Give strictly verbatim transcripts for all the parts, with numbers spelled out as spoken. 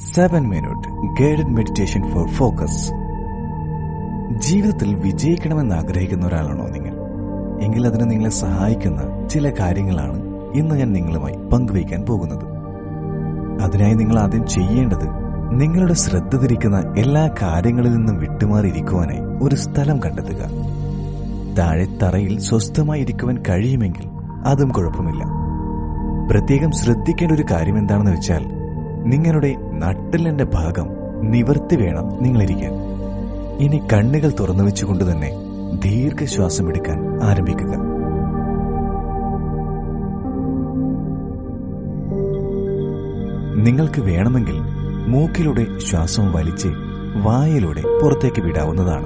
Seven minute guided meditation for focus. ജീവിതത്തിൽ വിജയിക്കണമെന്ന് ആഗ്രഹിക്കുന്ന ഒരാളാണോ നിങ്ങൾ? എങ്കിൽ അതിന് നിങ്ങളെ സഹായിക്കുന്ന ചില കാര്യങ്ങളാണ് ഇന്ന് ഞാൻ നിങ്ങളുമായി പങ്കുവയ്ക്കാൻ പോകുന്നത്. അതിനായി നിങ്ങൾ ആദ്യം ചെയ്യേണ്ടത് നിങ്ങളുടെ ശ്രദ്ധ തിരിക്കുന്ന എല്ലാ കാര്യങ്ങളിൽ നിന്നും വിട്ടുമാറിയിരിക്കുവാനായി ഒരു സ്ഥലം കണ്ടെത്തുക. താഴെ തറയിൽ സ്വസ്ഥമായി ഇരിക്കുവാൻ കഴിയുമെങ്കിൽ അതും കുഴപ്പമില്ല. പ്രത്യേകം ശ്രദ്ധിക്കേണ്ട ഒരു കാര്യം എന്താണെന്ന് വെച്ചാൽ, നിങ്ങളുടെ നട്ടെല്ലിന്റെ ഭാഗം നിവർത്തി വേണം നിങ്ങളിരിക്കാൻ. ഇനി കണ്ണുകൾ തുറന്നു വെച്ചുകൊണ്ട് തന്നെ ദീർഘശ്വാസം എടുക്കാൻ ആരംഭിക്കുക. നിങ്ങൾക്ക് വേണമെങ്കിൽ മൂക്കിലൂടെ ശ്വാസം വലിച്ച് വായിലൂടെ പുറത്തേക്ക് വിടാവുന്നതാണ്.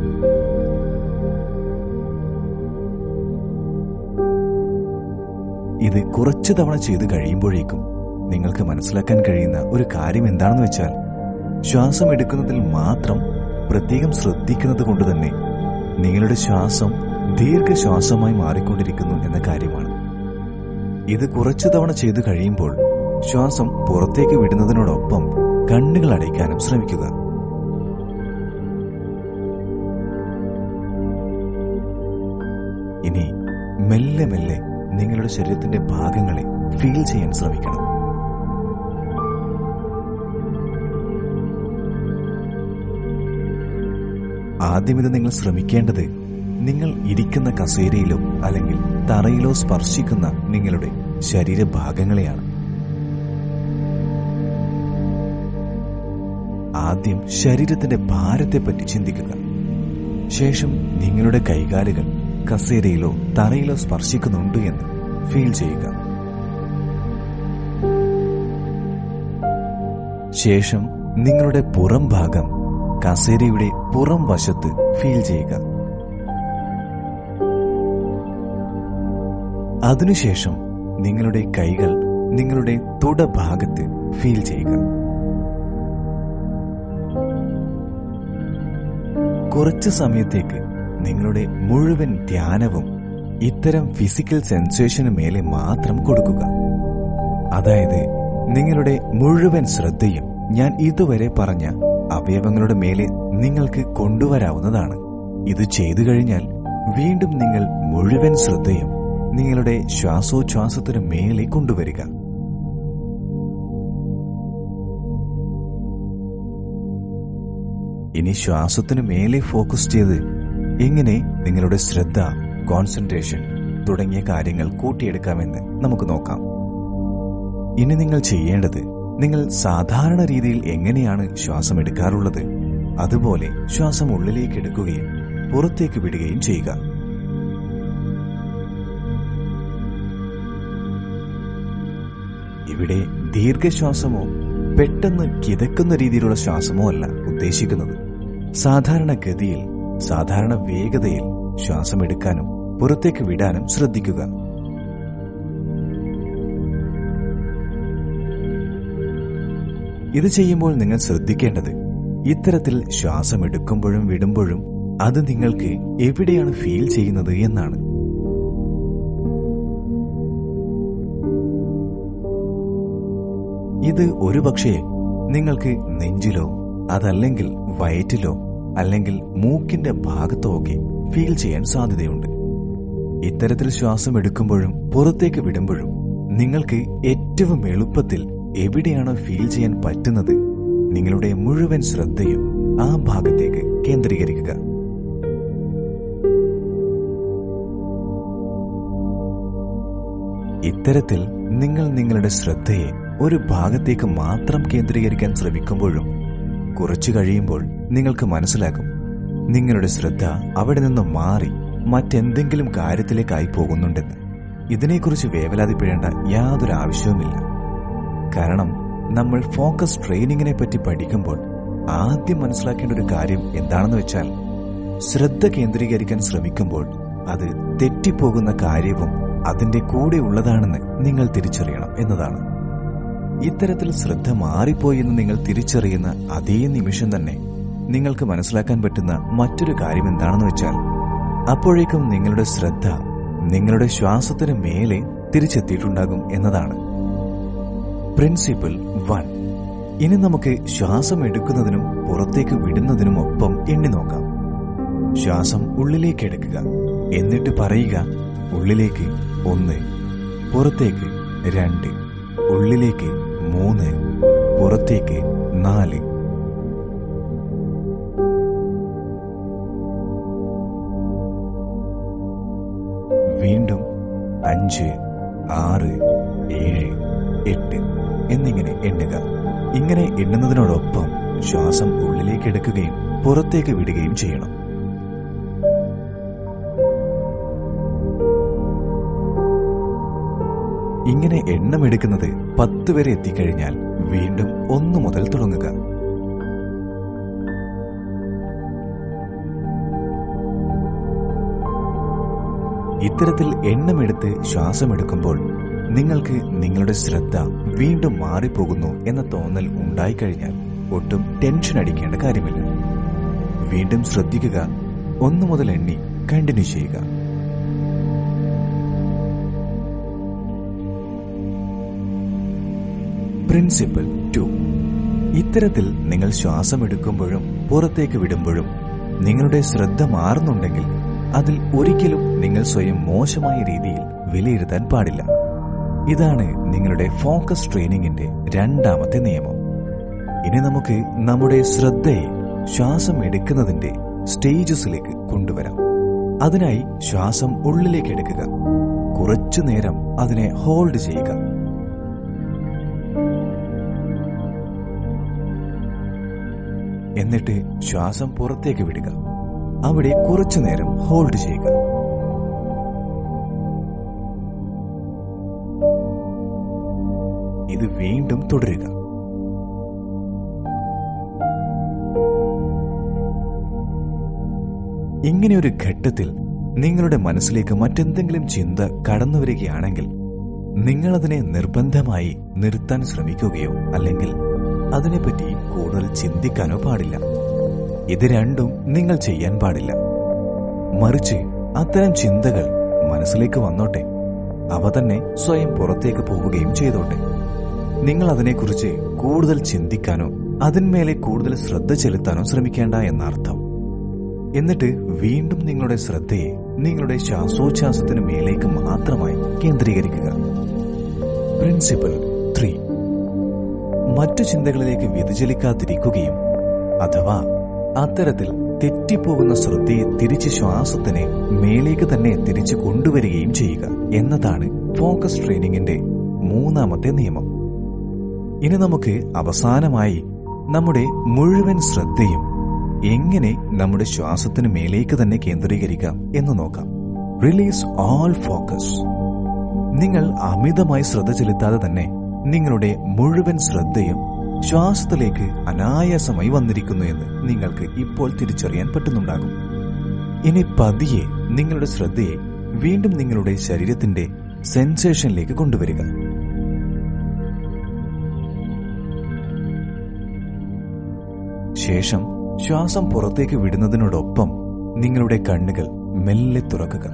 ഇത് കുറച്ചു തവണ ചെയ്ത് കഴിയുമ്പോഴേക്കും നിങ്ങൾക്ക് മനസ്സിലാക്കാൻ കഴിയുന്ന ഒരു കാര്യം എന്താണെന്ന് വെച്ചാൽ, ശ്വാസം എടുക്കുന്നതിൽ മാത്രം പ്രത്യേകം ശ്രദ്ധിക്കുന്നത് കൊണ്ട് തന്നെ നിങ്ങളുടെ ശ്വാസം ദീർഘശ്വാസമായി മാറിക്കൊണ്ടിരിക്കുന്നു എന്ന കാര്യമാണ്. ഇത് കുറച്ചു തവണ ചെയ്തു കഴിയുമ്പോൾ ശ്വാസം പുറത്തേക്ക് വിടുന്നതിനോടൊപ്പം കണ്ണുകൾ അടയ്ക്കാനും ശ്രമിക്കുക. ഇനി മെല്ലെ മെല്ലെ നിങ്ങളുടെ ശരീരത്തിന്റെ ഭാഗങ്ങളെ ഫീൽ ചെയ്യാൻ ശ്രമിക്കണം. ആദ്യം ഇത് നിങ്ങൾ ശ്രമിക്കേണ്ടത് നിങ്ങൾ ഇരിക്കുന്ന കസേരയിലോ അല്ലെങ്കിൽ തറയിലോ സ്പർശിക്കുന്ന നിങ്ങളുടെ ശരീരഭാഗങ്ങളെയാണ്. ആദ്യം ശരീരത്തിന്റെ ഭാരത്തെപ്പറ്റി ചിന്തിക്കുക. ശേഷം നിങ്ങളുടെ കൈകാലുകൾ കസേരയിലോ തറയിലോ സ്പർശിക്കുന്നുണ്ട് എന്ന് ഫീൽ ചെയ്യുക. ശേഷം നിങ്ങളുടെ പുറം ഭാഗം കസേരയുടെ പുറം വശത്ത് ഫീൽ ചെയ്യുക. അതിനുശേഷം നിങ്ങളുടെ കൈകൾ നിങ്ങളുടെ തുടഭാഗത്ത് ഫീൽ ചെയ്യുക. കുറച്ചു സമയത്തേക്ക് നിങ്ങളുടെ മുഴുവൻ ധ്യാനവും ഇത്തരം ഫിസിക്കൽ സെൻസേഷന് മേലെ മാത്രം കൊടുക്കുക. അതായത് നിങ്ങളുടെ മുഴുവൻ ശ്രദ്ധയും ഞാൻ ഇതുവരെ പറഞ്ഞ അവയവങ്ങളുടെ മേലെ നിങ്ങൾക്ക് കൊണ്ടുവരാവുന്നതാണ്. ഇത് ചെയ്തു കഴിഞ്ഞാൽ വീണ്ടും നിങ്ങൾ മുഴുവൻ ശ്രദ്ധയും നിങ്ങളുടെ ശ്വാസോച്ഛ്വാസത്തിന് മേലെ കൊണ്ടുവരിക. ഇനി ശ്വാസത്തിന് മേലെ ഫോക്കസ് ചെയ്ത് എങ്ങനെ നിങ്ങളുടെ ശ്രദ്ധ, കോൺസെൻട്രേഷൻ തുടങ്ങിയ കാര്യങ്ങൾ കൂട്ടിയെടുക്കാമെന്ന് നമുക്ക് നോക്കാം. ഇനി നിങ്ങൾ ചെയ്യേണ്ടത്, നിങ്ങൾ സാധാരണ രീതിയിൽ എങ്ങനെയാണ് ശ്വാസം എടുക്കാറുള്ളത് അതുപോലെ ശ്വാസം ഉള്ളിലേക്ക് എടുക്കുകയും പുറത്തേക്ക് വിടുകയും ചെയ്യുക. ഇവിടെ ദീർഘശ്വാസമോ പെട്ടെന്ന് കിതക്കുന്ന രീതിയിലുള്ള ശ്വാസമോ അല്ല ഉദ്ദേശിക്കുന്നത്. സാധാരണ ഗതിയിൽ, സാധാരണ വേഗതയിൽ ശ്വാസം എടുക്കാനും പുറത്തേക്ക് വിടാനും ശ്രദ്ധിക്കുക. ഇത് ചെയ്യുമ്പോൾ നിങ്ങൾ ശ്രദ്ധിക്കേണ്ടത്, ഇത്തരത്തിൽ ശ്വാസം എടുക്കുമ്പോഴും വിടുമ്പോഴും അത് നിങ്ങൾക്ക് എവിടെയാണ് ഫീൽ ചെയ്യുന്നത് എന്നാണ്. ഇത് ഒരുപക്ഷേ നിങ്ങൾക്ക് നെഞ്ചിലോ അതല്ലെങ്കിൽ വയറ്റിലോ അല്ലെങ്കിൽ മൂക്കിന്റെ ഭാഗത്തോ ഒക്കെ ഫീൽ ചെയ്യാൻ സാധ്യതയുണ്ട്. ഇത്തരത്തിൽ ശ്വാസം എടുക്കുമ്പോഴും പുറത്തേക്ക് വിടുമ്പോഴും നിങ്ങൾക്ക് ഏറ്റവും എളുപ്പത്തിൽ എവിടെയാണ് ഫീൽ ചെയ്യാൻ പറ്റുന്നത്, നിങ്ങളുടെ മുഴുവൻ ശ്രദ്ധയും ആ ഭാഗത്തേക്ക് കേന്ദ്രീകരിക്കുക. ഇത്തരത്തിൽ നിങ്ങൾ നിങ്ങളുടെ ശ്രദ്ധയെ ഒരു ഭാഗത്തേക്ക് മാത്രം കേന്ദ്രീകരിക്കാൻ ശ്രമിക്കുമ്പോഴും കുറച്ചു കഴിയുമ്പോൾ നിങ്ങൾക്ക് മനസ്സിലാകും, നിങ്ങളുടെ ശ്രദ്ധ അവിടെ നിന്ന് മാറി മറ്റെന്തെങ്കിലും കാര്യത്തിലേക്കായി പോകുന്നുണ്ടെന്ന്. ഇതിനെക്കുറിച്ച് വേവലാതിപ്പെടേണ്ട യാതൊരു ആവശ്യവുമില്ല. കാരണം നമ്മൾ ഫോക്കസ് ട്രെയിനിങ്ങിനെ പറ്റി പഠിക്കുമ്പോൾ ആദ്യം മനസ്സിലാക്കേണ്ട ഒരു കാര്യം എന്താണെന്ന് വെച്ചാൽ, ശ്രദ്ധ കേന്ദ്രീകരിക്കാൻ ശ്രമിക്കുമ്പോൾ അത് തെറ്റിപ്പോകുന്ന കാര്യവും അതിന്റെ കൂടെ ഉള്ളതാണെന്ന് നിങ്ങൾ തിരിച്ചറിയണം എന്നതാണ്. ഇത്തരത്തിൽ ശ്രദ്ധ മാറിപ്പോയി എന്ന് നിങ്ങൾ തിരിച്ചറിയുന്ന അതേ നിമിഷം തന്നെ നിങ്ങൾക്ക് മനസ്സിലാക്കാൻ പറ്റുന്ന മറ്റൊരു കാര്യം എന്താണെന്ന് വെച്ചാൽ, അപ്പോഴേക്കും നിങ്ങളുടെ ശ്രദ്ധ നിങ്ങളുടെ ശ്വാസത്തിന് മേലെ തിരിച്ചെത്തിയിട്ടുണ്ടാകും എന്നതാണ്. Principle one. ഇനി നമുക്ക് ശ്വാസം എടുക്കുന്നതിനും പുറത്തേക്ക് വിടുന്നതിനും ഒപ്പം എണ്ണി നോക്കാം. ശ്വാസം ഉള്ളിലേക്ക് എടുക്കുക, എന്നിട്ട് പറയുക ഉള്ളിലേക്ക് ഒന്ന്, പുറത്തേക്ക് രണ്ട്, ഉള്ളിലേക്ക് മൂന്ന്, പുറത്തേക്ക് നാല്. വീണ്ടും അഞ്ച്, ആറ്, ഏഴ്, എട്ട് എന്നിങ്ങനെ എണ്ണുക. ഇങ്ങനെ എണ്ണുന്നതിനോടൊപ്പം ശ്വാസം ഉള്ളിലേക്ക് എടുക്കുകയും പുറത്തേക്ക് വിടുകയും ചെയ്യണം. ഇങ്ങനെ എണ്ണമെടുക്കുന്നത് പത്ത് വരെ എത്തിക്കഴിഞ്ഞാൽ വീണ്ടും ഒന്നു മുതൽ തുടങ്ങുക. ഇത്തരത്തിൽ എണ്ണമെടുത്ത് ശ്വാസമെടുക്കുമ്പോൾ നിങ്ങൾക്ക് നിങ്ങളുടെ ശ്രദ്ധ വീണ്ടും മാറിപ്പോകുന്നു എന്ന തോന്നൽ ഉണ്ടായിക്കഴിഞ്ഞാൽ ഒട്ടും ടെൻഷൻ അടിക്കേണ്ട കാര്യമില്ല. വീണ്ടും ശ്രദ്ധിക്കുക, ഒന്നു മുതൽ എണ്ണി കണ്ടിന്യൂ ചെയ്യുക. Principle two. ഇത്തരത്തിൽ നിങ്ങൾ ശ്വാസമെടുക്കുമ്പോഴും പുറത്തേക്ക് വിടുമ്പോഴും നിങ്ങളുടെ ശ്രദ്ധ മാറുന്നുണ്ടെങ്കിൽ അതിൽ ഒരിക്കലും നിങ്ങൾ സ്വയം മോശമായ രീതിയിൽ വിലയിരുത്താൻ പാടില്ല. ഇതാണ് നിങ്ങളുടെ ഫോക്കസ് ട്രെയിനിങ്ങിന്റെ രണ്ടാമത്തെ നിയമം. ഇനി നമുക്ക് നമ്മുടെ ശ്രദ്ധയെ ശ്വാസം എടുക്കുന്നതിന്റെ സ്റ്റേജസിലേക്ക് കൊണ്ടുവരാം. അതിനായി ശ്വാസം ഉള്ളിലേക്ക് എടുക്കുക, കുറച്ചു നേരം അതിനെ ഹോൾഡ് ചെയ്യുക. എന്നിട്ട് ശ്വാസം പുറത്തേക്ക് വിടുക, അവിടെ കുറച്ചു നേരം ഹോൾഡ് ചെയ്യുക. ഇത് വീണ്ടും തുടരുക. ഇങ്ങനെയൊരു ഘട്ടത്തിൽ നിങ്ങളുടെ മനസ്സിലേക്ക് മറ്റെന്തെങ്കിലും ചിന്ത കടന്നു വരികയാണെങ്കിൽ നിങ്ങളതിനെ നിർബന്ധമായി നിർത്താൻ ശ്രമിക്കുകയോ അല്ലെങ്കിൽ അതിനെപ്പറ്റി കൂടുതൽ ചിന്തിക്കാനോ പാടില്ല. ഇത് രണ്ടും നിങ്ങൾ ചെയ്യാൻ പാടില്ല. മറിച്ച് അത്തരം ചിന്തകൾ മനസ്സിലേക്ക് വന്നോട്ടെ, അവ തന്നെ സ്വയം പുറത്തേക്ക് പോവുകയും ചെയ്തോട്ടെ. നിങ്ങൾ അതിനെക്കുറിച്ച് കൂടുതൽ ചിന്തിക്കാനോ അതിന്മേലെ കൂടുതൽ ശ്രദ്ധ ചെലുത്താനോ ശ്രമിക്കേണ്ട എന്നർത്ഥം. എന്നിട്ട് വീണ്ടും നിങ്ങളുടെ ശ്രദ്ധയെ നിങ്ങളുടെ ശ്വാസോച്ഛ്വാസത്തിന് മേലേക്ക് മാത്രമായി കേന്ദ്രീകരിക്കുക. Principle three. മറ്റു ചിന്തകളിലേക്ക് വ്യതിചലിക്കാതിരിക്കുകയും അഥവാ അത്തരത്തിൽ തെറ്റിപ്പോകുന്ന ശ്രദ്ധയെ തിരിച്ച് ശ്വാസത്തിനെ മേലേക്ക് തന്നെ തിരിച്ചു കൊണ്ടുവരികയും ചെയ്യുക എന്നതാണ് ഫോക്കസ് ട്രെയിനിങ്ങിന്റെ മൂന്നാമത്തെ നിയമം. ഇനി നമുക്ക് അവസാനമായി നമ്മുടെ മുഴുവൻ ശ്രദ്ധയും എങ്ങനെ നമ്മുടെ ശ്വാസത്തിന് മേലേക്ക് തന്നെ കേന്ദ്രീകരിക്കാം എന്ന് നോക്കാം. Release all focus. നിങ്ങൾ അമിതമായി ശ്രദ്ധ ചെലുത്താതെ തന്നെ നിങ്ങളുടെ മുഴുവൻ ശ്രദ്ധയും ശ്വാസത്തിലേക്ക് അനായാസമായി വന്നിരിക്കുന്നു എന്ന് നിങ്ങൾക്ക് ഇപ്പോൾ തിരിച്ചറിയാൻ പറ്റുന്നുണ്ടാകും. ഇനി പതിയെ നിങ്ങളുടെ ശ്രദ്ധയെ വീണ്ടും നിങ്ങളുടെ ശരീരത്തിന്റെ സെൻസേഷനിലേക്ക് കൊണ്ടുവരിക. ശേഷം ശ്വാസം പുറത്തേക്ക് വിടുന്നതിനോടൊപ്പം നിങ്ങളുടെ കണ്ണുകൾ മെല്ലെ തുറക്കുക.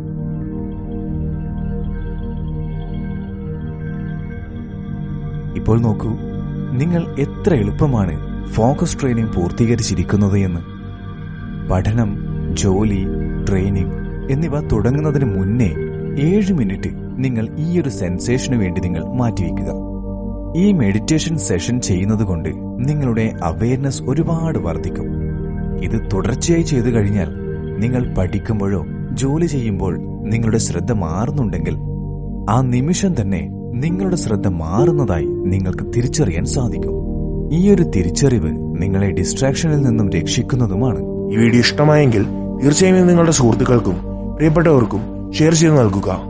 ഇപ്പോൾ നോക്കൂ, നിങ്ങൾ എത്ര എളുപ്പമാണ് ഫോക്കസ് ട്രെയിനിങ് പൂർത്തീകരിച്ചിരിക്കുന്നത് എന്ന്. പഠനം, ജോലി, ട്രെയിനിങ് എന്നിവ തുടങ്ങുന്നതിന് മുന്നേ ഏഴ് മിനിറ്റ് നിങ്ങൾ ഈ ഒരു സെൻസേഷന് വേണ്ടി നിങ്ങൾ മാറ്റിവെക്കുക. ഈ മെഡിറ്റേഷൻ സെഷൻ ചെയ്യുന്നത് കൊണ്ട് നിങ്ങളുടെ അവയർനെസ് ഒരുപാട് വർദ്ധിക്കും. ഇത് തുടർച്ചയായി ചെയ്തു കഴിഞ്ഞാൽ നിങ്ങൾ പഠിക്കുമ്പോഴോ ജോലി ചെയ്യുമ്പോൾ നിങ്ങളുടെ ശ്രദ്ധ മാറുന്നുണ്ടെങ്കിൽ ആ നിമിഷം തന്നെ നിങ്ങളുടെ ശ്രദ്ധ മാറുന്നതായി നിങ്ങൾക്ക് തിരിച്ചറിയാൻ സാധിക്കും. ഈ ഒരു തിരിച്ചറിവ് നിങ്ങളെ ഡിസ്ട്രാക്ഷനിൽ നിന്നും രക്ഷിക്കുന്നതുമാണ്. ഈ വീഡിയോ ഇഷ്ടമായെങ്കിൽ തീർച്ചയായും നിങ്ങളുടെ സുഹൃത്തുക്കൾക്കും പ്രിയപ്പെട്ടവർക്കും ഷെയർ ചെയ്ത് നൽകുക.